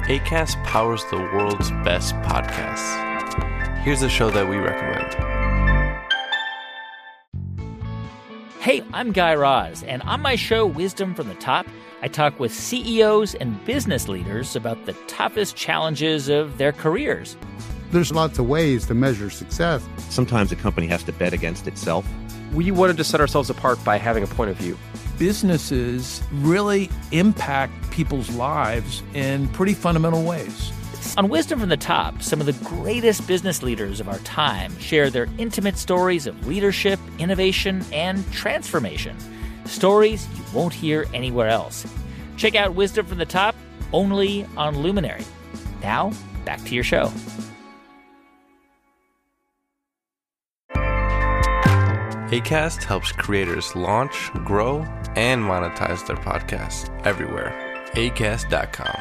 Acast powers the world's best podcasts. Here's a show that we recommend. Hey, I'm Guy Raz, and on my show, Wisdom from the Top, I talk with CEOs and business leaders about the toughest challenges of their careers. There's lots of ways to measure success. Sometimes a company has to bet against itself. We wanted to set ourselves apart by having a point of view. Businesses really impact people's lives in pretty fundamental ways. On Wisdom from the Top, some of the greatest business leaders of our time share their intimate stories of leadership, innovation, and transformation. Stories you won't hear anywhere else. Check out Wisdom from the Top only on Luminary. Now, back to your show. Acast helps creators launch, grow, and monetize their podcasts everywhere. Acast.com.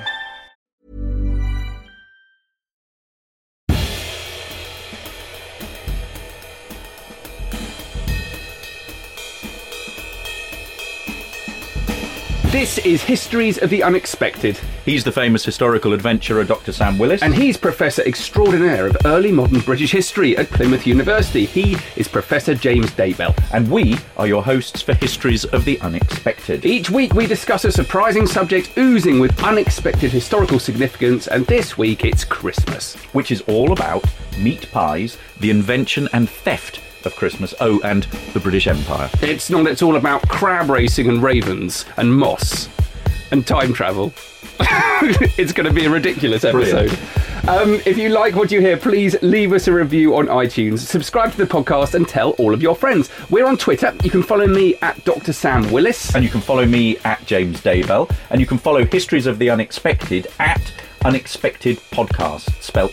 This is Histories of the Unexpected. He's the famous historical adventurer Dr. Sam Willis. And he's Professor Extraordinaire of Early Modern British History at Plymouth University. He is Professor James Daybell. And we are your hosts for Histories of the Unexpected. Each week we discuss a surprising subject oozing with unexpected historical significance, and this week it's Christmas. Which is all about meat pies, the invention and theft of Christmas, and the British Empire. It's not, it's all about crab racing and ravens and moss and time travel. It's going to be a ridiculous episode. If you like what you hear, please leave us a review on iTunes, subscribe to the podcast and tell all of your friends. We're on Twitter. You can follow me at Dr. Sam Willis. And you can follow me at James Daybell. And you can follow Histories of the Unexpected at Unexpected Podcast, spelt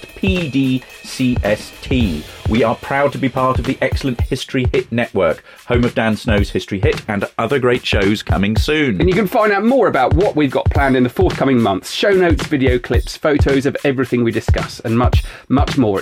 PDCST. We are proud to be part of the excellent History Hit Network, home of Dan Snow's History Hit and other great shows coming soon. And you can find out more about what we've got planned in the forthcoming months, show notes, video clips, photos of everything we discuss, and much, much more at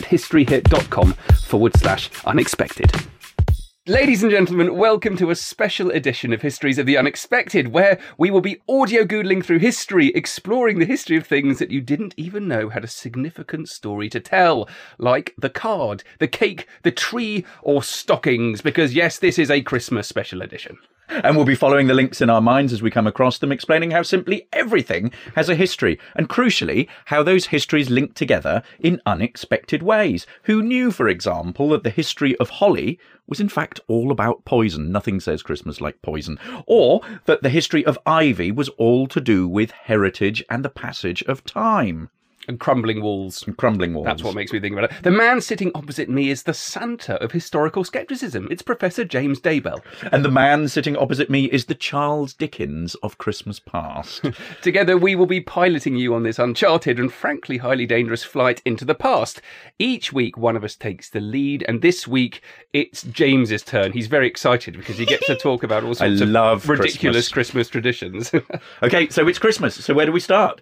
historyhit.com/unexpected. Ladies and gentlemen, welcome to a special edition of Histories of the Unexpected, where we will be audio googling through history, exploring the history of things that you didn't even know had a significant story to tell, like the card, the cake, the tree, or stockings, because yes, this is a Christmas special edition. And we'll be following the links in our minds as we come across them, explaining how simply everything has a history, and crucially, how those histories link together in unexpected ways. Who knew, for example, that the history of holly was in fact all about poison? Nothing says Christmas like poison. Or that the history of ivy was all to do with heritage and the passage of time. And crumbling walls. That's what makes me think about it. The man sitting opposite me is the Santa of historical scepticism. It's Professor James Daybell. And the man sitting opposite me is the Charles Dickens of Christmas past. Together we will be piloting you on this uncharted and frankly highly dangerous flight into the past. Each week one of us takes the lead, and this week it's James's turn. He's very excited because he gets to talk about all sorts of ridiculous Christmas traditions. Okay, so it's Christmas. So where do we start?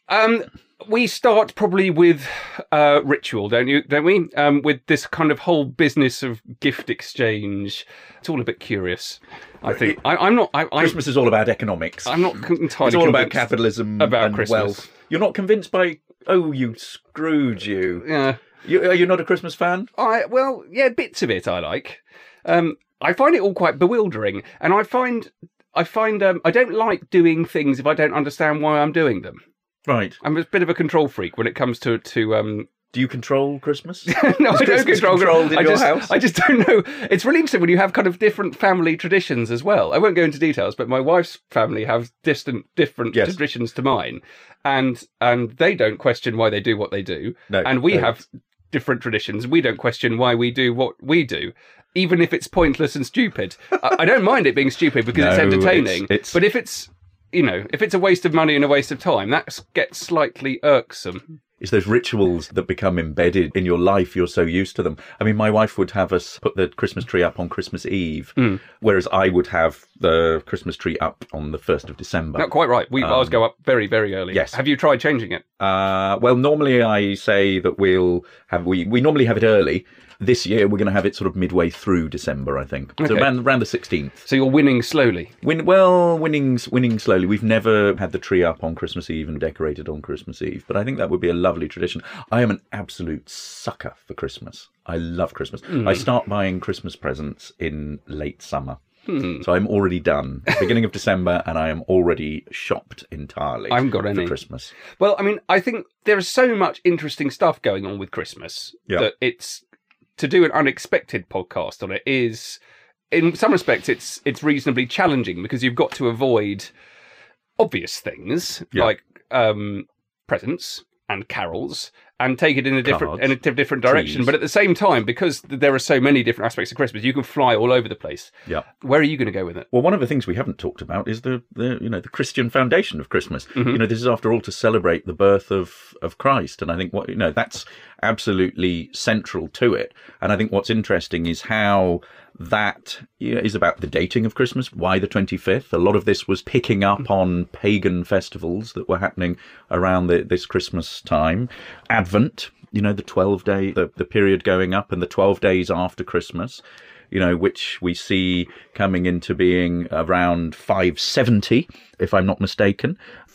We start probably with ritual, don't we? With this kind of whole business of gift exchange. It's all a bit curious, I think. Christmas is all about economics. I'm not entirely It's all about capitalism about and Christmas. wealth. You're not convinced by, you Scrooge, you. Yeah. Are you not a Christmas fan? Well, yeah, bits of it I like. I find it all quite bewildering, and I find I don't like doing things if I don't understand why I'm doing them. Right. I'm a bit of a control freak when it comes to Do you control Christmas? No, I don't control controlled in your house? I just don't know. It's really interesting when you have kind of different family traditions as well. I won't go into details, but my wife's family have different traditions to mine, and they don't question why they do what they do. No, and we have different traditions. We don't question why we do what we do, even if it's pointless and stupid. I don't mind it being stupid because it's entertaining. It's... But if it's a waste of money and a waste of time, that gets slightly irksome. It's those rituals that become embedded in your life. You're so used to them. I mean, my wife would have us put the Christmas tree up on Christmas Eve, whereas I would have the Christmas tree up on the 1st of December. Not quite right. Ours go up very, very early. Yes. Have you tried changing it? Well, normally I say that we normally have it early. This year, we're going to have it sort of midway through December, I think. So Okay. around the 16th. So you're winning slowly. Winning slowly. We've never had the tree up on Christmas Eve and decorated on Christmas Eve, but I think that would be a lovely tradition. I am an absolute sucker for Christmas. I love Christmas. I start buying Christmas presents in late summer. So I'm already done. Beginning of December, and I am already shopped entirely I haven't got any for Christmas. Well, I mean, I think there is so much interesting stuff going on with Christmas that it's to do an unexpected podcast on it is, in some respects, it's reasonably challenging because you've got to avoid obvious things like presents and carols and take it in a different direction. trees. But at the same time, because there are so many different aspects of Christmas, you can fly all over the place. Yeah. Where are you going to go with it? Well, one of the things we haven't talked about is the Christian foundation of Christmas. This is after all to celebrate the birth of Christ, and I think that's absolutely central to it. And I think what's interesting is how that is about the dating of Christmas. Why the 25th? A lot of this was picking up on pagan festivals that were happening around this Christmas time. Advent, the 12-day, the period going up, and the 12 days after Christmas, which we see coming into being around 570, if I'm not mistaken.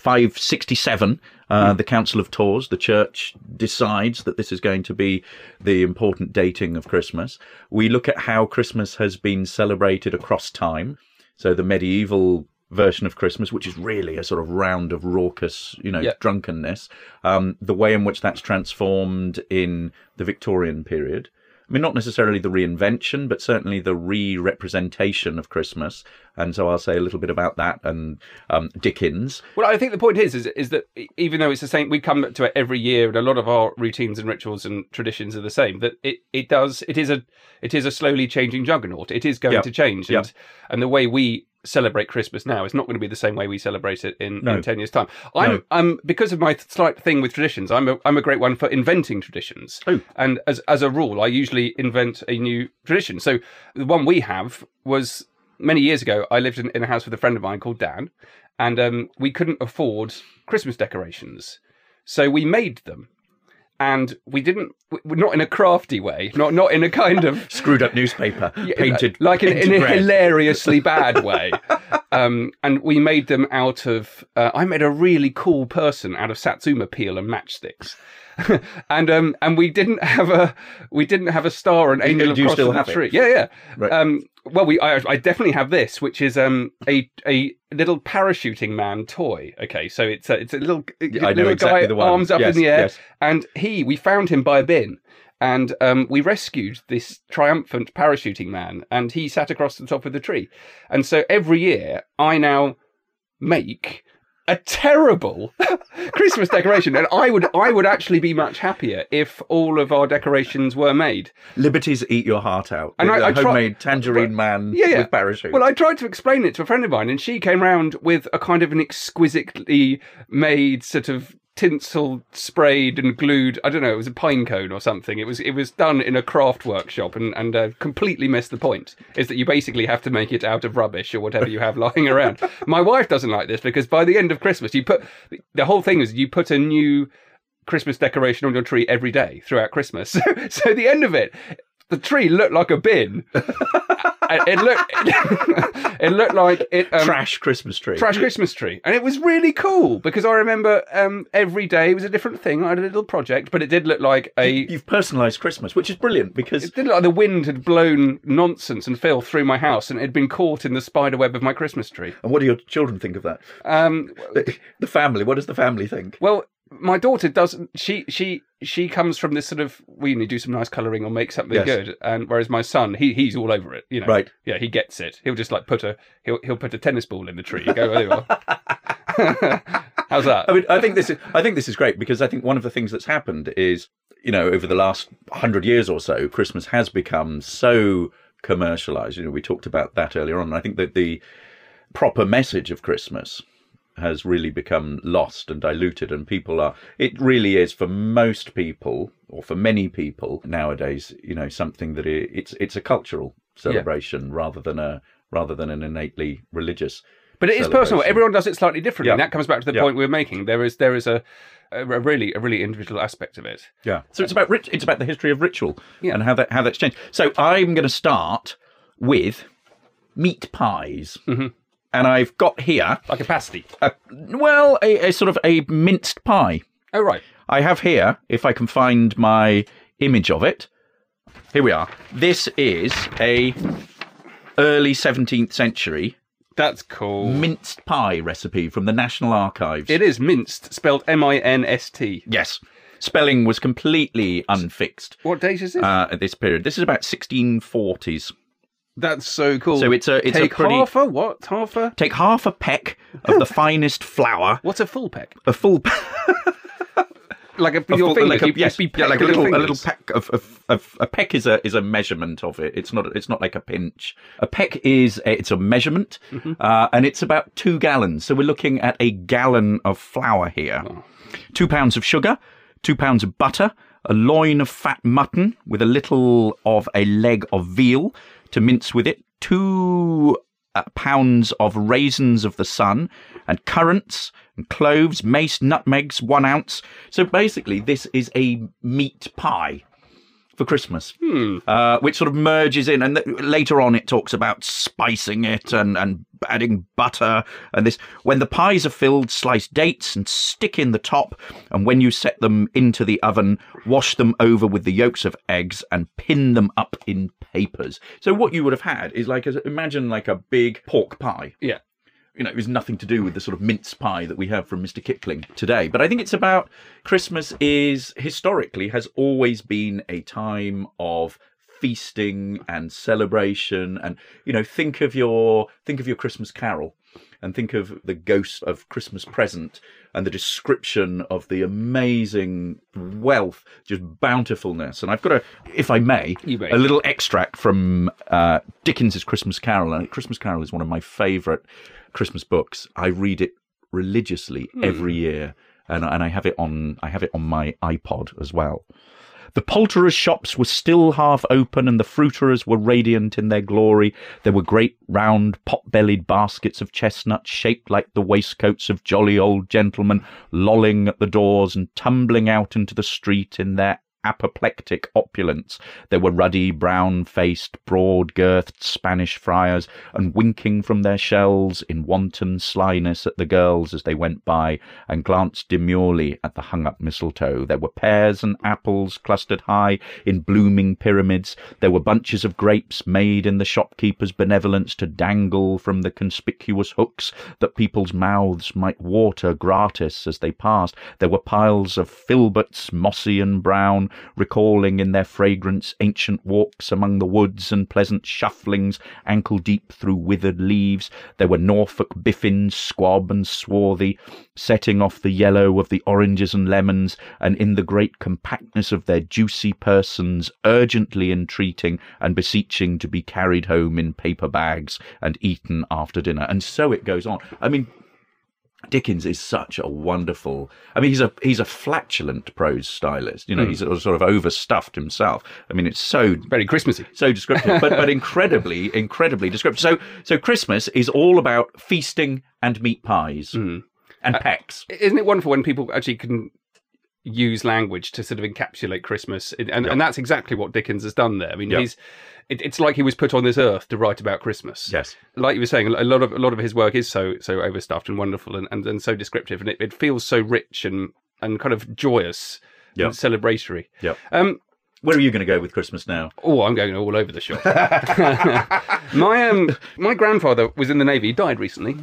567, the Council of Tours, the church decides that this is going to be the important dating of Christmas. We look at how Christmas has been celebrated across time. So the medieval version of Christmas, which is really a sort of round of raucous, drunkenness, the way in which that's transformed in the Victorian period. I mean, not necessarily the reinvention, but certainly the re-representation of Christmas. And so I'll say a little bit about that and Dickens. Well, I think the point is that even though it's the same, we come to it every year, and a lot of our routines and rituals and traditions are the same. That it is a slowly changing juggernaut. It is going to change, and the way we celebrate Christmas now is not going to be the same way we celebrate it in 10 years' time. I'm because of my slight thing with traditions, I'm a great one for inventing traditions. And as a rule, I usually invent a new tradition. So the one we have was many years ago. I lived in a house with a friend of mine called Dan, and we couldn't afford Christmas decorations, so we made them. And we didn't, not in a crafty way, not in a kind of screwed up newspaper, painted like in a red. hilariously bad way. And we made them out of. I made a really cool person out of Satsuma peel and matchsticks. and we didn't have a star and angel of cross on the tree. Yeah. Right. Well, I definitely have this, which is a little parachuting man toy. Okay, so it's a little guy, arms up in the air, and we found him by a bin, and we rescued this triumphant parachuting man, and he sat across the top of the tree, and so every year I now make a terrible Christmas decoration, and I would actually be much happier if all of our decorations were made. Liberties eat your heart out. And I homemade tangerine man with parachute. Well, I tried to explain it to a friend of mine, and she came round with a kind of an exquisitely made sort of tinsel sprayed and glued. I don't know. It was a pine cone or something. It was done in a craft workshop, and completely missed the point. Is that you basically have to make it out of rubbish or whatever you have lying around. My wife doesn't like this because by the end of Christmas, the whole thing is you put a new Christmas decoration on your tree every day throughout Christmas. So at the end of it, the tree looked like a bin. It looked like it trash Christmas tree. Trash Christmas tree, and it was really cool because I remember every day was a different thing. I had a little project, but it did look like you've personalised Christmas, which is brilliant because it did look like the wind had blown nonsense and filth through my house, and it had been caught in the spider web of my Christmas tree. And what do your children think of that? The family. What does the family think? Well, my daughter doesn't. She comes from this sort of, we need to do some nice colouring or make something good, and whereas my son, he's all over it, Right? Yeah, he gets it. He'll just like he'll put a tennis ball in the tree. Go, there you are. How's that? I mean, I think this is great because I think one of the things that's happened is, over the last 100 years or so, Christmas has become so commercialised. We talked about that earlier on, and I think that the proper message of Christmas has really become lost and diluted, and it really is for most people, or for many people nowadays, something that it's a cultural celebration rather than an innately religious. But it is personal. Everyone does it slightly differently. And that comes back to the point we were making. There is a really individual aspect of it. Yeah. So it's about the history of ritual and how that's changed. So I'm going to start with meat pies. Mm-hmm. And I've got here... Like a pasty? A sort of a minced pie. Oh, right. I have here, if I can find my image of it. Here we are. This is a early 17th century... That's cool. Minced pie recipe from the National Archives. It is minced, spelled M-I-N-S-T. Yes. Spelling was completely unfixed. What date is this? At this period. This is about 1640s. That's so cool. So it's a pretty... Take half a peck of the finest flour. What's a full peck? A full peck. Like a little peck of a peck is a measurement of it. It's not like a pinch. A peck is it's a measurement, and it's about 2 gallons. So we're looking at a gallon of flour here. Oh. 2 pounds of sugar, 2 pounds of butter, a loin of fat mutton with a little of a leg of veal to mince with it, 2 pounds of raisins of the sun, and currants and cloves, mace, nutmegs, 1 ounce. So basically, this is a meat pie for Christmas, which sort of merges in. And later on, it talks about spicing it and adding butter and this. When the pies are filled, slice dates and stick in the top. And when you set them into the oven, wash them over with the yolks of eggs and pin them up in papers. So what you would have had is imagine like a big pork pie. Yeah. It was nothing to do with the sort of mince pie that we have from Mr. Kipling today. But I think it's about Christmas historically has always been a time of feasting and celebration. And, think of your Christmas Carol and think of the Ghost of Christmas Present and the description of the amazing wealth, just bountifulness. And I've got if I may, a little extract from Dickens's Christmas Carol. And Christmas Carol is one of my favourite Christmas books. I read it religiously every year, and I have it on my iPod as well. The poulterers' shops were still half open, and the fruiterers were radiant in their glory. There were great round pot-bellied baskets of chestnuts shaped like the waistcoats of jolly old gentlemen, lolling at the doors and tumbling out into the street in their apoplectic opulence. There were ruddy, brown-faced, broad-girthed Spanish friars, and winking from their shells in wanton slyness at the girls as they went by, and glanced demurely at the hung-up mistletoe. There were pears and apples clustered high in blooming pyramids. There were bunches of grapes made in the shopkeeper's benevolence to dangle from the conspicuous hooks that people's mouths might water gratis as they passed. There were piles of filberts, mossy and brown, recalling in their fragrance ancient walks among the woods and pleasant shufflings ankle-deep through withered leaves. There were Norfolk biffins, squab and swarthy, setting off the yellow of the oranges and lemons, and in the great compactness of their juicy persons, urgently entreating and beseeching to be carried home in paper bags and eaten after dinner. And so it goes on. I mean, Dickens is such a wonderful... he's a flatulent prose stylist. He's sort of overstuffed himself. It's so... Very Christmassy. So descriptive, but incredibly descriptive. So Christmas is all about feasting and meat pies and pecks. Isn't it wonderful when people actually can use language to sort of encapsulate Christmas? And that's exactly what Dickens has done there. It's like he was put on this earth to write about Christmas. Yes. Like you were saying, a lot of his work is so overstuffed and wonderful and so descriptive, and it feels so rich and kind of joyous and celebratory. Yep. Where are you going to go with Christmas now? Oh, I'm going all over the shop. My grandfather was in the Navy. He died recently.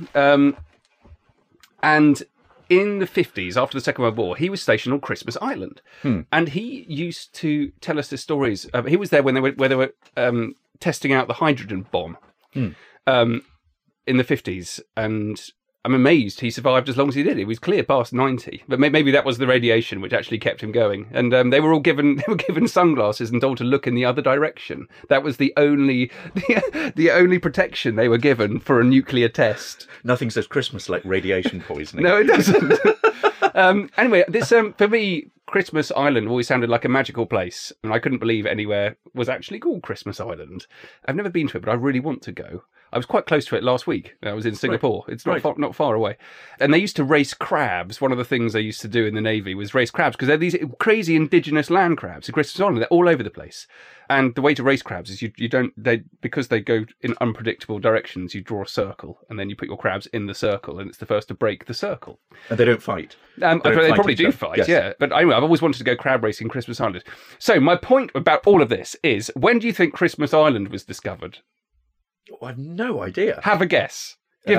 And in the 50s, after the Second World War, he was stationed on Christmas Island. And he used to tell us the stories. He was there when they were testing out the hydrogen bomb in the 50s. And I'm amazed he survived as long as he did. He was clear past 90, but maybe that was the radiation which actually kept him going. And they were given sunglasses and told to look in the other direction. That was the only protection they were given for a nuclear test. Nothing says Christmas like radiation poisoning. No, it doesn't. Anyway, this for me, Christmas Island always sounded like a magical place, and I couldn't believe anywhere was actually called Christmas Island. I've never been to it, but I really want to go. I was quite close to it last week. I was in Singapore. Right. It's not far away. And they used to race crabs. One of the things they used to do in the Navy was race crabs, because they're these crazy indigenous land crabs. In Christmas Island, they're all over the place. And the way to race crabs is because they go in unpredictable directions, you draw a circle, and then you put your crabs in the circle, and it's the first to break the circle. And they don't fight. They probably do fight, yes. Yeah. But anyway, I've always wanted to go crab racing Christmas Island. So my point about all of this is, when do you think Christmas Island was discovered? I have no idea. Have a guess.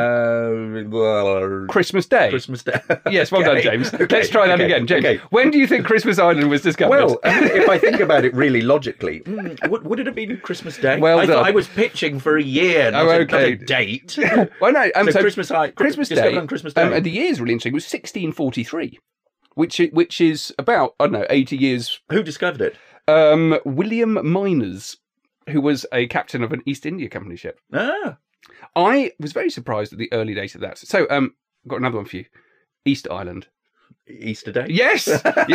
Well, Christmas Day. Christmas Day. Yes, well done, James. Let's try that again, James. Okay. When do you think Christmas Island was discovered? Well, if I think about it really logically, would it have been Christmas Day? Well I done. thought I was pitching for a year, not a date. Well, no. So Christmas Day on Christmas Day. The year is really interesting. It was 1643, which is about 80 years. Who discovered it? William Myners, who was a captain of an East India Company ship. Ah. I was very surprised at the early days of that. So, I've got another one for you. Easter Island. Easter Day? Yes.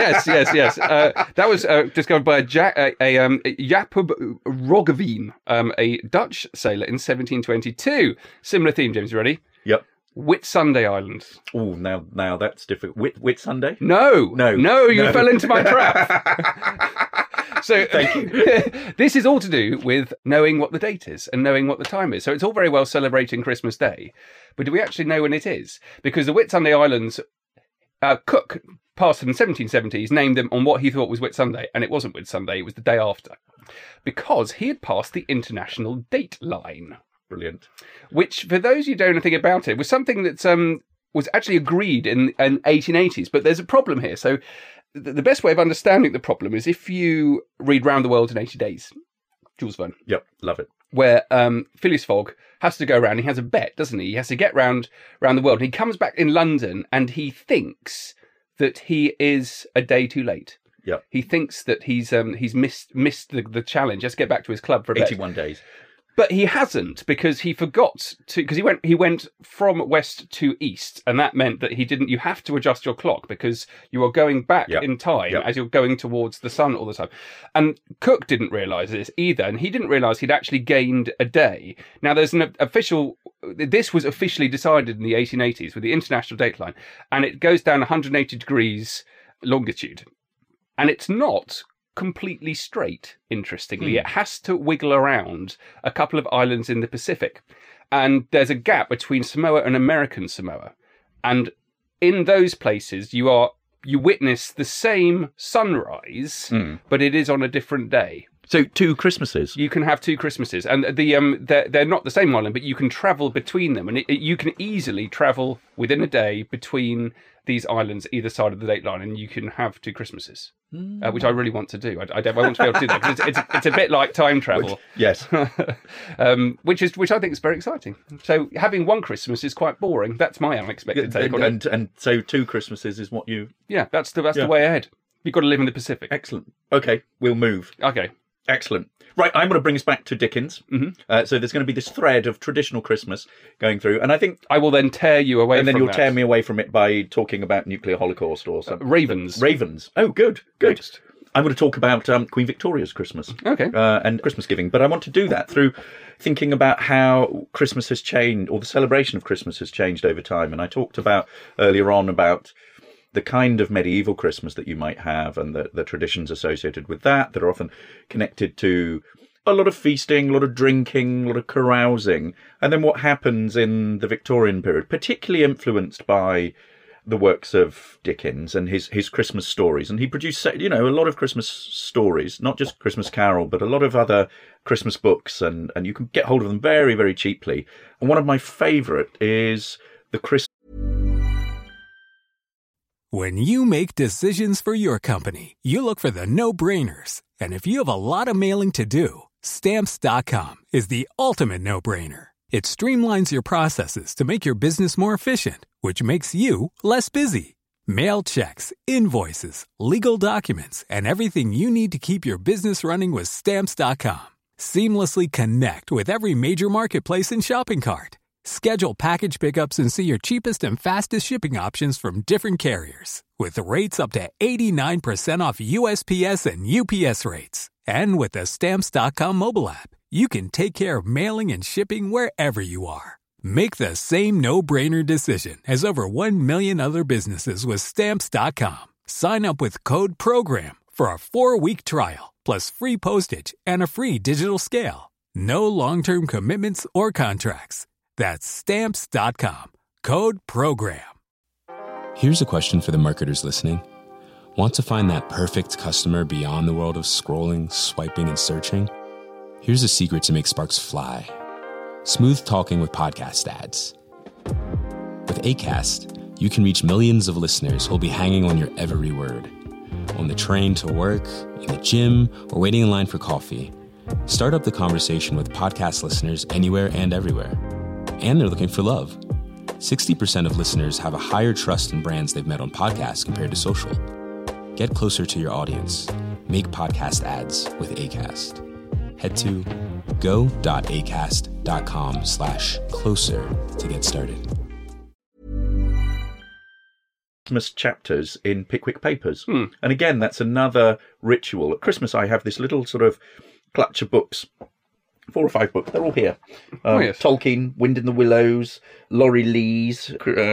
That was discovered by Jacob Roggeveen, a Dutch sailor in 1722. Similar theme, James. You ready? Yep. Whitsunday Island. Oh, now that's difficult. Whitsunday? No, you fell into my trap. So thank you. This is all to do with knowing what the date is and knowing what the time is. So it's all very well celebrating Christmas Day, but do we actually know when it is? Because the Whitsunday Islands, Cook, passed in the 1770s, named them on what he thought was Whitsunday, and it wasn't Whitsunday, it was the day after, because he had passed the international date line. Brilliant. Which, for those who don't know anything about it, was something that was actually agreed in 1880s, but there's a problem here. So the best way of understanding the problem is if you read Round the World in 80 Days, Jules Verne. Yep, love it. Where Phileas Fogg has to go around. He has a bet, doesn't he? He has to get round the world. And he comes back in London and he thinks that he is a day too late. Yep. He thinks that he's missed the challenge. Just get back to his club for a bit. 81 days. But he hasn't, because he forgot to, because he went from west to east, and that meant that you have to adjust your clock because you are going back in time as you're going towards the sun all the time. And Cook didn't realise this either, and he didn't realise he'd actually gained a day. Now there's this was officially decided in the 1880s with the international dateline, and it goes down 180 degrees longitude. And it's not completely straight, interestingly. It has to wiggle around a couple of islands in the Pacific. And there's a gap between Samoa and American Samoa. And in those places, you witness the same sunrise, but it is on a different day. So 2 Christmases. You can have 2 Christmases. And they're not the same island, but you can travel between them. And you can easily travel within a day between these islands either side of the date line, and you can have 2 Christmases, which I really want to do. I want to be able to do that, because it's a bit like time travel. Yes. Which I think is very exciting. So having 1 Christmas is quite boring. That's my unexpected take on it. And so 2 Christmases is what you... Yeah, that's the way ahead. You've got to live in the Pacific. Excellent. Okay, we'll move. Okay. Excellent. Right, I'm going to bring us back to Dickens. Mm-hmm. So there's going to be this thread of traditional Christmas going through, and I think I will then tear you away. And then you'll tear me away from it by talking about nuclear holocaust or something. Ravens. Oh, good. Next. I'm going to talk about Queen Victoria's Christmas. Okay. And Christmas giving, but I want to do that through thinking about how Christmas has changed, or the celebration of Christmas has changed over time. And I talked about earlier on about the kind of medieval Christmas that you might have, and the traditions associated with that are often connected to a lot of feasting, a lot of drinking, a lot of carousing. And then what happens in the Victorian period, particularly influenced by the works of Dickens and his Christmas stories. And he produced, a lot of Christmas stories, not just Christmas Carol, but a lot of other Christmas books. And you can get hold of them very, very cheaply. And one of my favourite is the Christmas. When you make decisions for your company, you look for the no-brainers. And if you have a lot of mailing to do, Stamps.com is the ultimate no-brainer. It streamlines your processes to make your business more efficient, which makes you less busy. Mail checks, invoices, legal documents, and everything you need to keep your business running with Stamps.com. Seamlessly connect with every major marketplace and shopping cart. Schedule package pickups and see your cheapest and fastest shipping options from different carriers, with rates up to 89% off USPS and UPS rates. And with the Stamps.com mobile app, you can take care of mailing and shipping wherever you are. Make the same no-brainer decision as over 1 million other businesses with Stamps.com. Sign up with code PROGRAM for a 4-week trial, plus free postage and a free digital scale. No long-term commitments or contracts. That's Stamps.com. Code PROGRAM. Here's a question for the marketers listening. Want to find that perfect customer beyond the world of scrolling, swiping, and searching? Here's a secret to make sparks fly. Smooth talking with podcast ads. With Acast, you can reach millions of listeners who'll be hanging on your every word. On the train to work, in the gym, or waiting in line for coffee. Start up the conversation with podcast listeners anywhere and everywhere. And they're looking for love. 60% of listeners have a higher trust in brands they've met on podcasts compared to social. Get closer to your audience. Make podcast ads with Acast. Head to go.acast.com/closer to get started. Christmas chapters in Pickwick Papers. And again, that's another ritual. At Christmas, I have this little sort of clutch of books. 4 or 5 books. They're all here. Yes. Tolkien, Wind in the Willows, Laurie Lees,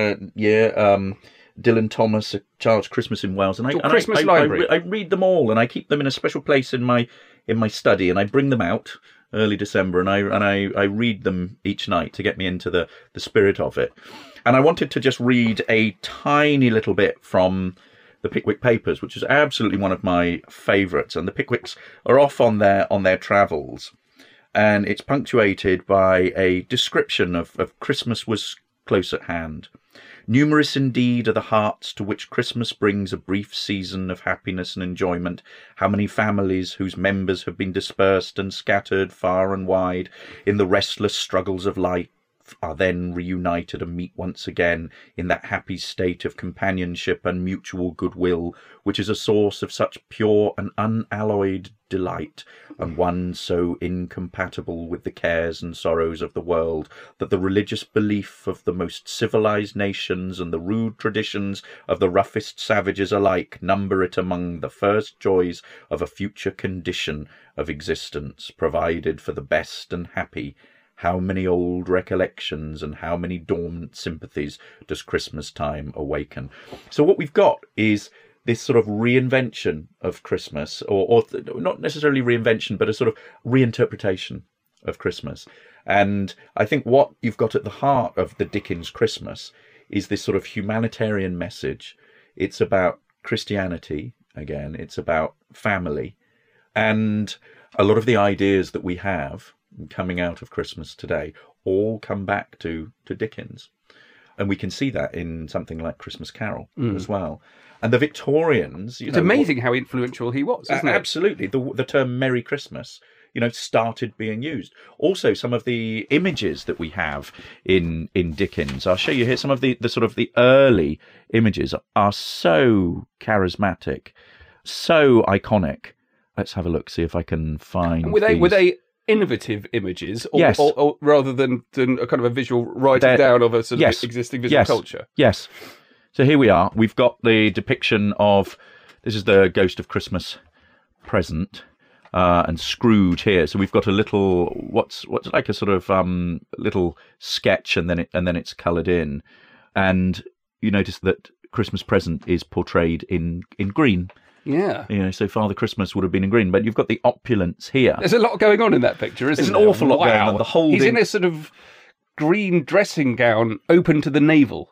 Dylan Thomas, A Child's Christmas in Wales, and Christmas library. I read them all, and I keep them in a special place in my study, and I bring them out early December, and I read them each night to get me into the spirit of it. And I wanted to just read a tiny little bit from the Pickwick Papers, which is absolutely one of my favourites. And the Pickwicks are off on their travels, and it's punctuated by a description of Christmas was close at hand. Numerous indeed are the hearts to which Christmas brings a brief season of happiness and enjoyment. How many families whose members have been dispersed and scattered far and wide in the restless struggles of life are then reunited and meet once again in that happy state of companionship and mutual goodwill, which is a source of such pure and unalloyed delight, and one so incompatible with the cares and sorrows of the world, that the religious belief of the most civilized nations and the rude traditions of the roughest savages alike number it among the first joys of a future condition of existence, provided for the best and happy. How many old recollections and how many dormant sympathies does Christmas time awaken? So what we've got is this sort of reinvention of Christmas, or not necessarily reinvention, but a sort of reinterpretation of Christmas. And I think what you've got at the heart of the Dickens Christmas is this sort of humanitarian message. It's about Christianity, again, it's about family. And a lot of the ideas that we have coming out of Christmas today all come back to Dickens. And we can see that in something like Christmas Carol as well. And the Victorians... It's amazing how influential he was, isn't it? Absolutely. The term Merry Christmas, started being used. Also, some of the images that we have in Dickens, I'll show you here, some of the sort of the early images are so charismatic, so iconic. Let's have a look, see if I can find were they innovative images, or, yes. or rather than a kind of a visual writing down of a sort of existing visual culture? Yes. So here we are. We've got the depiction of, this is the Ghost of Christmas Present, and Scrooge here. So we've got a little, what's like a sort of little sketch, and then it's coloured in, and you notice that Christmas Present is portrayed in green. Yeah. So Father Christmas would have been in green, but you've got the opulence here. There's a lot going on in that picture, isn't there? There's an awful lot going on. The holding... He's in a sort of green dressing gown open to the navel.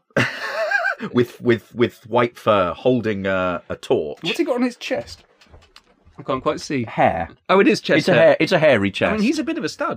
with white fur, holding a torch. What's he got on his chest? I can't quite see. Hair. Oh, it is chest hair. It's a hairy chest. I mean, he's a bit of a stud.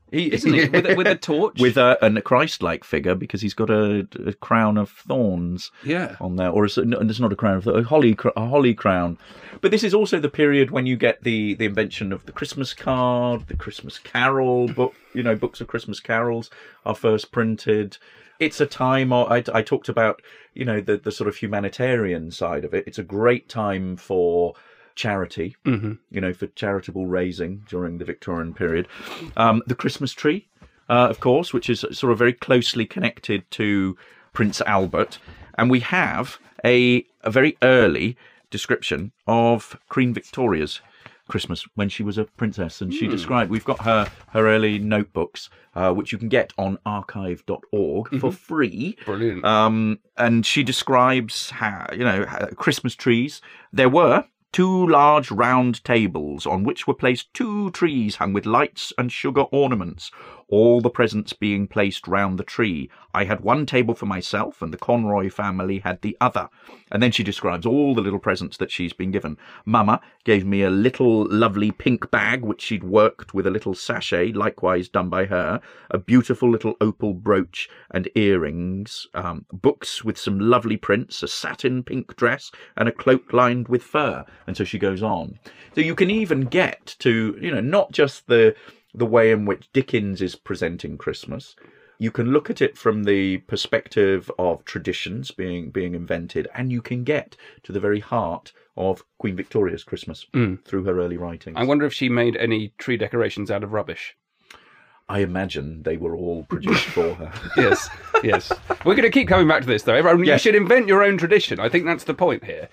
Isn't he? With a torch? With a Christ-like figure, because he's got a crown of thorns on there. Or it's not a crown of thorns, a holly crown. But this is also the period when you get the invention of the Christmas card, the Christmas Carol book. Books of Christmas carols are first printed. It's a time, I talked about, the sort of humanitarian side of it. It's a great time for charity, for charitable raising during the Victorian period. The Christmas tree, of course, which is sort of very closely connected to Prince Albert. And we have a very early description of Queen Victoria's Christmas when she was a princess, and she described, we've got her early notebooks, which you can get on archive.org for free. Brilliant. And she describes how, Christmas trees. There were 2 large round tables on which were placed 2 trees hung with lights and sugar ornaments, all the presents being placed round the tree. I had 1 table for myself, and the Conroy family had the other. And then she describes all the little presents that she's been given. Mama gave me a little lovely pink bag, which she'd worked with a little sachet, likewise done by her, a beautiful little opal brooch and earrings, books with some lovely prints, a satin pink dress, and a cloak lined with fur. And so she goes on. So you can even get to, not just the way in which Dickens is presenting Christmas. You can look at it from the perspective of traditions being invented, and you can get to the very heart of Queen Victoria's Christmas through her early writings. I wonder if she made any tree decorations out of rubbish. I imagine they were all produced for her. Yes. We're going to keep coming back to this, though. Everyone, you should invent your own tradition. I think that's the point here.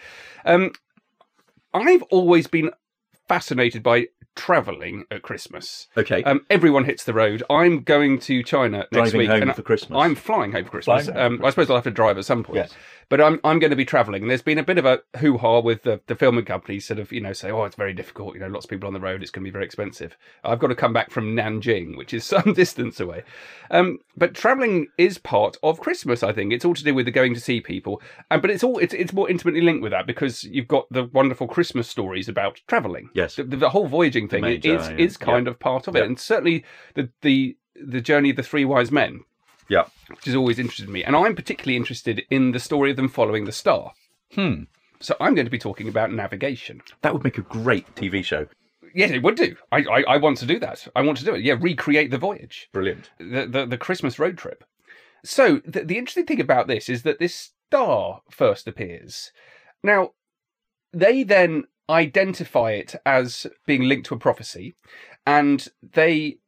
I've always been fascinated by travelling at Christmas. Okay. Everyone hits the road. I'm going to China next week. Driving home for Christmas. I'm flying home for Christmas. I suppose I'll have to drive at some point. Yes. But I'm going to be travelling. And there's been a bit of a hoo-ha with the filming companies sort of, say, oh, it's very difficult. Lots of people on the road. It's going to be very expensive. I've got to come back from Nanjing, which is some distance away. But travelling is part of Christmas, I think. It's all to do with the going to see people. But it's more intimately linked with that because you've got the wonderful Christmas stories about travelling. Yes. The whole voyaging thing is kind of part of it. And certainly the journey of the 3 wise men. Yeah. Which has always interested me. And I'm particularly interested in the story of them following the star. So I'm going to be talking about navigation. That would make a great TV show. Yes, it would do. I want to do that. I want to do it. Yeah, recreate the voyage. Brilliant. The Christmas road trip. So the interesting thing about this is that this star first appears. Now, they then identify it as being linked to a prophecy, and they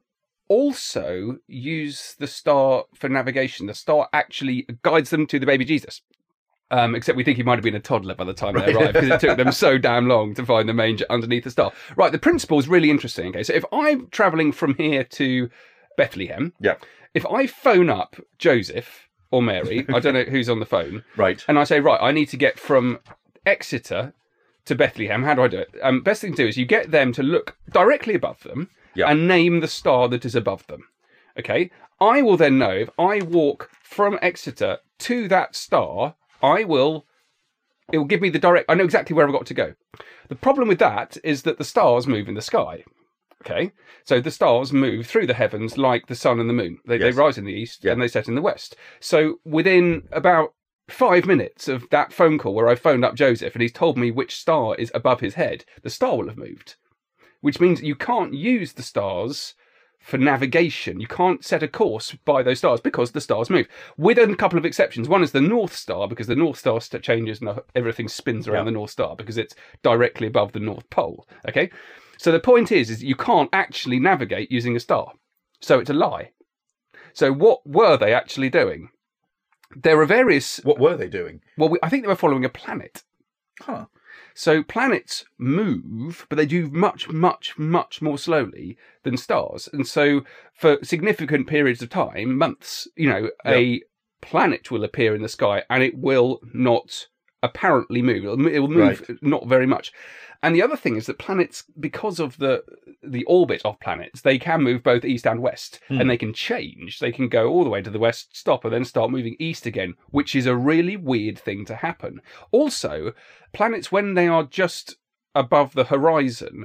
also use the star for navigation. The star actually guides them to the baby Jesus. Except we think he might have been a toddler by the time they arrived because it took them so damn long to find the manger underneath the star. Right, the principle is really interesting. Okay, so if I'm travelling from here to Bethlehem, if I phone up Joseph or Mary, I don't know who's on the phone, right, and I say, right, I need to get from Exeter to Bethlehem, how do I do it? Best thing to do is you get them to look directly above them and name the star that is above them. Okay, I will then know if I walk from Exeter to that star, it will give me I know exactly where I've got to go. The problem with that is that the stars move in the sky. Okay, so the stars move through the heavens like the sun and the moon. They rise in the east and they set in the west. So within about 5 minutes of that phone call where I phoned up Joseph and he's told me which star is above his head, the star will have moved. Which means you can't use the stars for navigation. You can't set a course by those stars because the stars move. With a couple of exceptions. One is the North Star, because the North Star changes and everything spins around the North Star because it's directly above the North Pole. Okay? So the point is you can't actually navigate using a star. So it's a lie. So what were they actually doing? There are various... What were they doing? Well, I think they were following a planet. Huh. So planets move, but they do much, much, much more slowly than stars. And so for significant periods of time, months, a planet will appear in the sky and it will not apparently move. It will move not very much. And the other thing is that planets, because of the orbit of planets, they can move both east and west, and they can change. They can go all the way to the west, stop, and then start moving east again, which is a really weird thing to happen. Also, planets, when they are just above the horizon,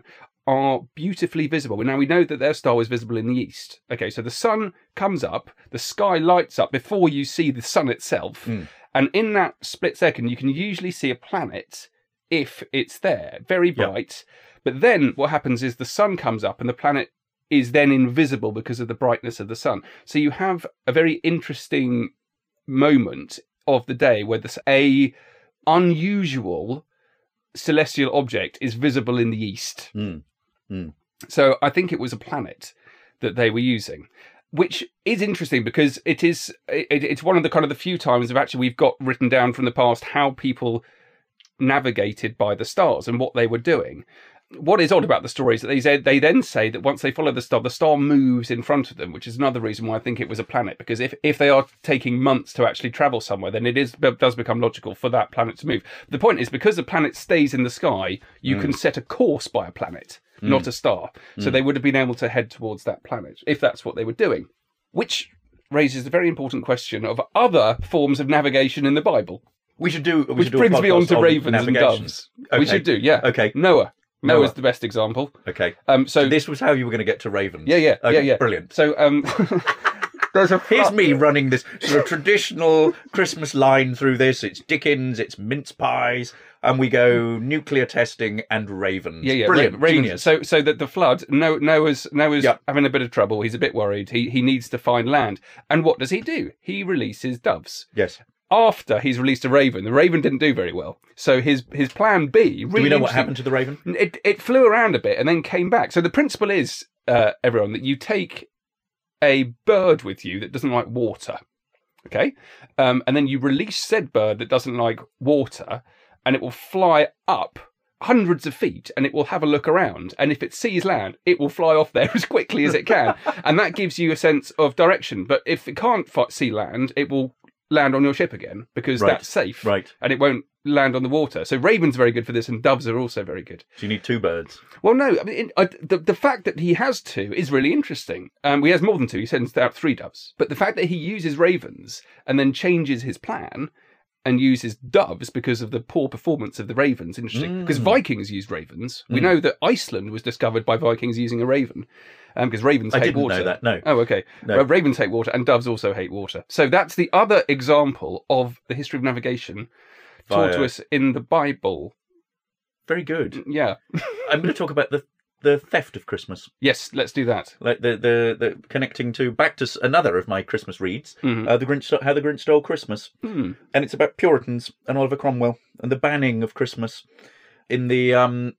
are beautifully visible. Now, we know that their star was visible in the east. Okay, so the sun comes up, the sky lights up before you see the sun itself. And in that split second, you can usually see a planet if it's there, very bright. But then what happens is the sun comes up and the planet is then invisible because of the brightness of the sun. So you have a very interesting moment of the day where a unusual celestial object is visible in the east. So I think it was a planet that they were using, which is interesting because it's one of the kind of the few times of actually we've got written down from the past how people navigated by the stars and what they were doing. What is odd about the story is that they then say that once they follow the star moves in front of them, which is another reason why I think it was a planet, because if they are taking months to actually travel somewhere, then it does become logical for that planet to move. The point is, because the planet stays in the sky, you can set a course by a planet, not a star. So they would have been able to head towards that planet, if that's what they were doing. Which raises the very important question of other forms of navigation in the Bible. Which brings me on to ravens and doves. Okay. We should do, yeah. Okay. Noah's the best example. Okay. So this was how you were going to get to ravens. Yeah. Okay, yeah. Brilliant. So here's me running this sort of traditional Christmas line through this. It's Dickens, it's mince pies, and we go nuclear testing and ravens. Yeah. Brilliant. Ravens. Genius. So that the flood, Noah's having a bit of trouble. He's a bit worried. He needs to find land. And what does he do? He releases doves. Yes. After he's released a raven, the raven didn't do very well. So his plan B... Do we know what happened to the raven? It flew around a bit and then came back. So the principle is, everyone, that you take a bird with you that doesn't like water, okay? And then you release said bird that doesn't like water, and it will fly up hundreds of feet and it will have a look around. And if it sees land, it will fly off there as quickly as it can. And that gives you a sense of direction. But if it can't see land, it will land on your ship again because that's safe, and it won't land on the water. So ravens are very good for this, and doves are also very good. So you need two birds. Well, no, I mean, the fact that he has two is really interesting. He has more than two. He sends out 3 doves, but the fact that he uses ravens and then changes his plan and uses doves because of the poor performance of the ravens, interesting. Because Vikings used ravens. We know that Iceland was discovered by Vikings using a raven. Because ravens hate water. I didn't know that, no. Oh, okay. No. Ravens hate water and doves also hate water. So that's the other example of the history of navigation taught to us in the Bible. Very good. Yeah. I'm going to talk about the theft of Christmas. Yes, let's do that. Like the connecting back to another of my Christmas reads, How the Grinch Stole Christmas. And it's about Puritans and Oliver Cromwell and the banning of Christmas in the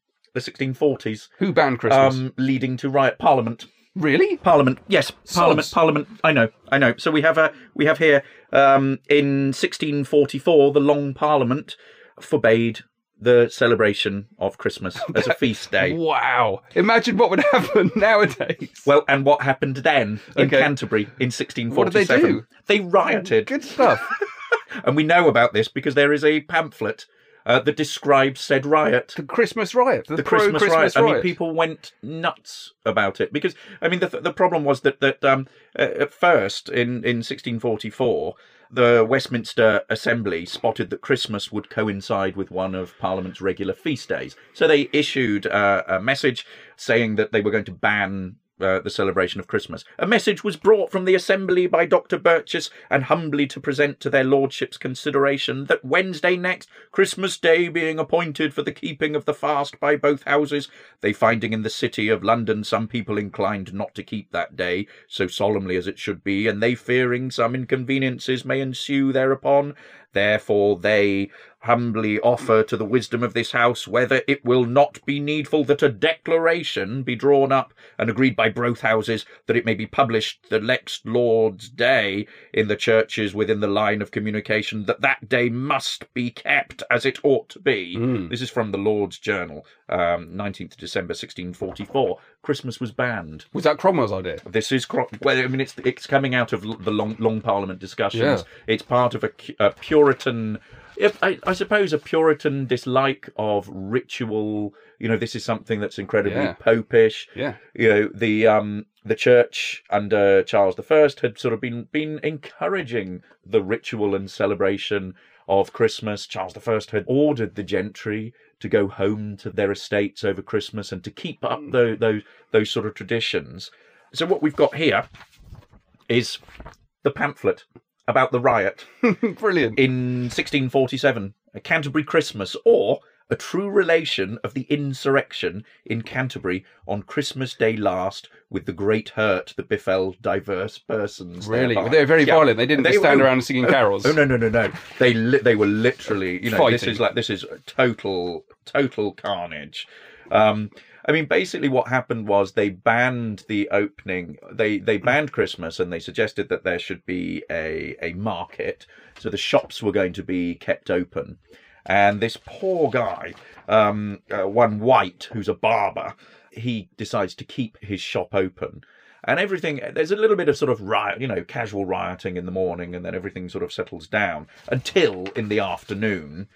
1640s. Who banned Christmas? Leading to riot. Parliament. Really? Parliament. Yes. Parliament. I know. So we have here in 1644 the Long Parliament forbade the celebration of Christmas as a feast day. Wow. Imagine what would happen nowadays. Well, and what happened then in Canterbury in 1647? What did they do? They rioted. Good stuff. And we know about this because there is a pamphlet that describes said riot. The Christmas riot. The Christmas riot. I mean, people went nuts about it because, I mean, the problem was that at first, in 1644, the Westminster Assembly spotted that Christmas would coincide with one of Parliament's regular feast days. So they issued a message saying that they were going to ban the celebration of Christmas. A message was brought from the Assembly by Dr. Burgess and humbly to present to their lordships' consideration that Wednesday next, Christmas Day being appointed for the keeping of the fast by both houses, they finding in the city of London some people inclined not to keep that day so solemnly as it should be, and they fearing some inconveniences may ensue thereupon, therefore they humbly offer to the wisdom of this house whether it will not be needful that a declaration be drawn up and agreed by both houses that it may be published the next Lord's Day in the churches within the line of communication, that day must be kept as it ought to be. This is from the Lord's Journal, 19th December 1644. Christmas was banned. Was that Cromwell's idea? This is well, I mean, it's coming out of the long Parliament discussions. Yeah. It's part of a Puritan. I suppose a Puritan dislike of ritual. You know, this is something that's incredibly popish. Yeah. You know, the church under Charles I had sort of been encouraging the ritual and celebration of Christmas. Charles I had ordered the gentry to go home to their estates over Christmas and to keep up those sort of traditions. So what we've got here is the pamphlet about the riot. Brilliant. In 1647, A Canterbury Christmas, or A True Relation of the Insurrection in Canterbury on Christmas Day last, with the great hurt that befell diverse persons. Really? Thereby. They were very violent. They didn't just stand around singing carols. Oh, no. They were literally, Fighting. This is total carnage. I mean, basically what happened was they banned the opening. They banned Christmas, and they suggested that there should be a market. So the shops were going to be kept open. And this poor guy, one White, who's a barber, he decides to keep his shop open. And everything, there's a little bit of sort of riot, casual rioting in the morning, and then everything sort of settles down until in the afternoon.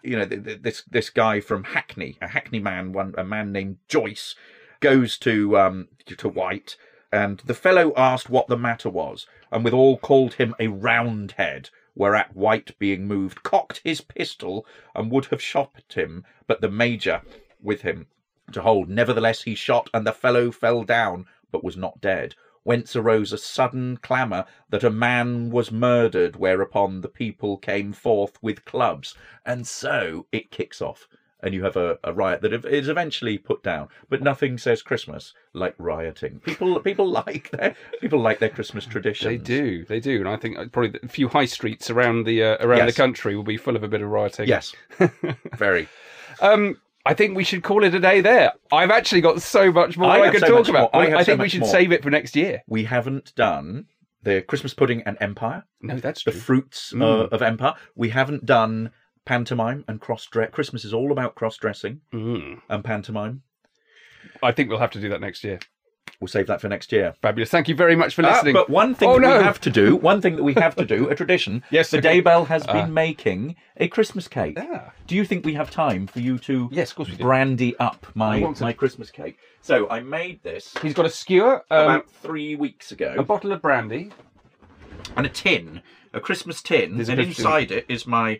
This guy from Hackney, a Hackney man, a man named Joyce, goes to White, and the fellow asked what the matter was, and withal called him a Roundhead, whereat White, being moved, cocked his pistol and would have shot him, but the Major with him to hold. Nevertheless he shot, and the fellow fell down, but was not dead. Whence arose a sudden clamour that a man was murdered, whereupon the people came forth with clubs. And so it kicks off, and you have a riot that is eventually put down. But nothing says Christmas like rioting. People like their Christmas traditions. They do, and I think probably a few high streets around the country will be full of a bit of rioting. Yes, very. I think we should call it a day there. I've actually got so much more I could talk about. I think we should save it for next year. We haven't done the Christmas pudding and Empire. No, that's true. The fruits of Empire. We haven't done pantomime and cross-dress. Christmas is all about cross-dressing and pantomime. I think we'll have to do that next year. We'll save that for next year. Fabulous. Thank you very much for listening. But one thing we have to do, a tradition. Yes, the Daybell has been making a Christmas cake. Yeah. Do you think we have time for you to Yes, of course we do. brandy up my Christmas cake? So I made this. He's got a skewer, about 3 weeks ago. a bottle of brandy, and a tin, a Christmas tin, and inside it is my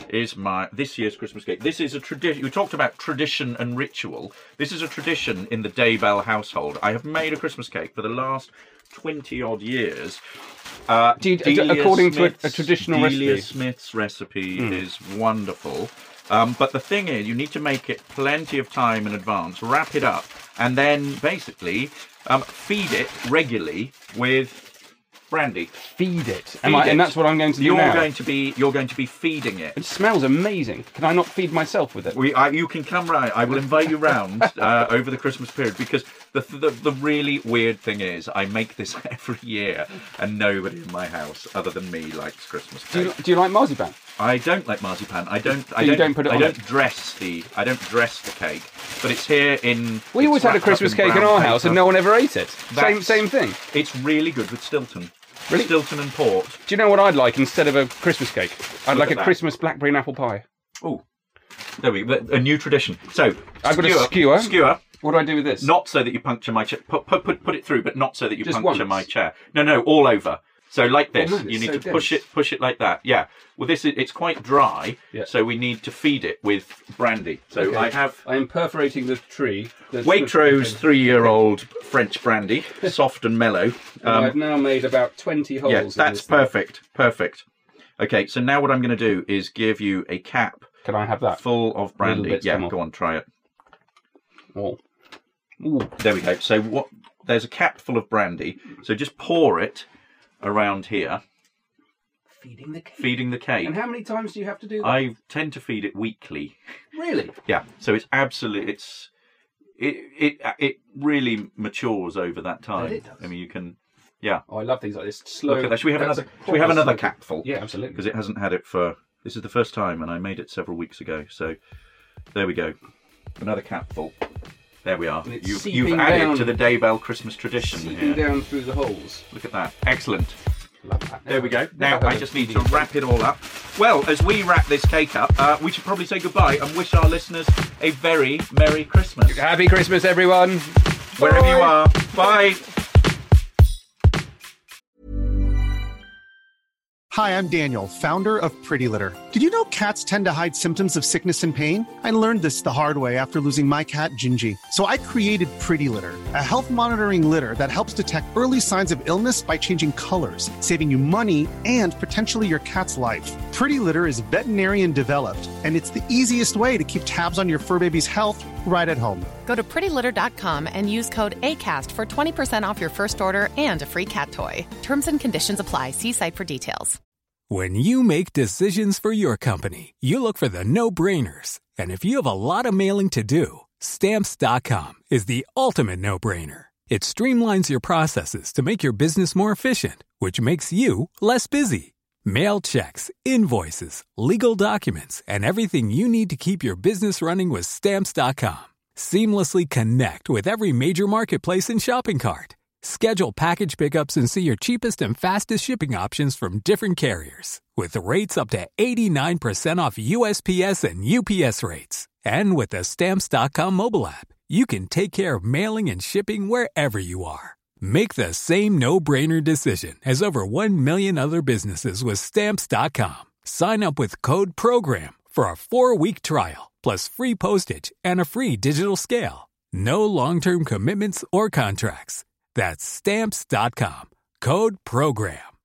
this year's Christmas cake. This is a tradition. We talked about tradition and ritual. This is a tradition in the Daybell household. I have made a Christmas cake for the last 20 odd years. According to a traditional Delia recipe. Smith's recipe is wonderful. But the thing is, you need to make it plenty of time in advance, wrap it up, and then basically feed it regularly with brandy. Feed it. And that's what I'm going to do now. You're going to be feeding it. It smells amazing. Can I not feed myself with it? You can come round. I will invite you round over the Christmas period, because the really weird thing is I make this every year and nobody in my house other than me likes Christmas cake. Do you like marzipan? I don't like marzipan. I don't dress the cake, but it's here in. We always had a Christmas cake in our house and no one ever ate it. Same thing. It's really good with Stilton. Really? Stilton and port. Do you know what I'd like instead of a Christmas cake? I'd like a Christmas blackberry and apple pie. Oh, there we go. A new tradition. So I've got a skewer. Skewer. What do I do with this? Not so that you puncture my chair. Put it through, but not so that you Just puncture once? my chair. No, all over. So like this, man, you it's need so to push it like that. Yeah. Well, it's quite dry, so we need to feed it with brandy. So Okay. I am perforating the tree. Waitrose 3-year-old French brandy, soft and mellow. I've now made about 20 holes. Yeah, in that's this thing. perfect. Okay, so now what I'm going to do is give you a cap. Can I have that? Full of brandy. Little bits Yeah, come off. go on, try it. Oh. Ooh. There we go. So there's a cap full of brandy. So just pour it around here. Feeding the cake. And how many times do you have to do that? I tend to feed it weekly. Really? Yeah. So it's absolutely it really matures over that time. It does. I mean, you can. Yeah. Oh, I love things like this. Slow. Look at that. Should we have another capful? Yeah, absolutely. Because it hasn't had it for. This is the first time, and I made it several weeks ago. So there we go. Another capful. There we are. You've added to the Daybell Christmas tradition Seeping here. down through the holes. Look at that. Excellent. Love that. There we go. Now I just need to wrap it all up. Well, as we wrap this cake up, we should probably say goodbye and wish our listeners a very Merry Christmas. Happy Christmas, everyone. Wherever you are. Bye. Hi, I'm Daniel, founder of Pretty Litter. Did you know cats tend to hide symptoms of sickness and pain? I learned this the hard way after losing my cat, Gingy. So I created Pretty Litter, a health monitoring litter that helps detect early signs of illness by changing colors, saving you money and potentially your cat's life. Pretty Litter is veterinarian developed, and it's the easiest way to keep tabs on your fur baby's health right at home. Go to prettylitter.com and use code ACAST for 20% off your first order and a free cat toy. Terms and conditions apply. See site for details. When you make decisions for your company, you look for the no-brainers. And if you have a lot of mailing to do, Stamps.com is the ultimate no-brainer. It streamlines your processes to make your business more efficient, which makes you less busy. Mail checks, invoices, legal documents, and everything you need to keep your business running with Stamps.com. Seamlessly connect with every major marketplace and shopping cart. Schedule package pickups and see your cheapest and fastest shipping options from different carriers, with rates up to 89% off USPS and UPS rates. And with the Stamps.com mobile app, you can take care of mailing and shipping wherever you are. Make the same no-brainer decision as over 1 million other businesses with Stamps.com. Sign up with code PROGRAM for a 4-week trial, plus free postage and a free digital scale. No long-term commitments or contracts. That's Stamps.com. Code PROGRAM.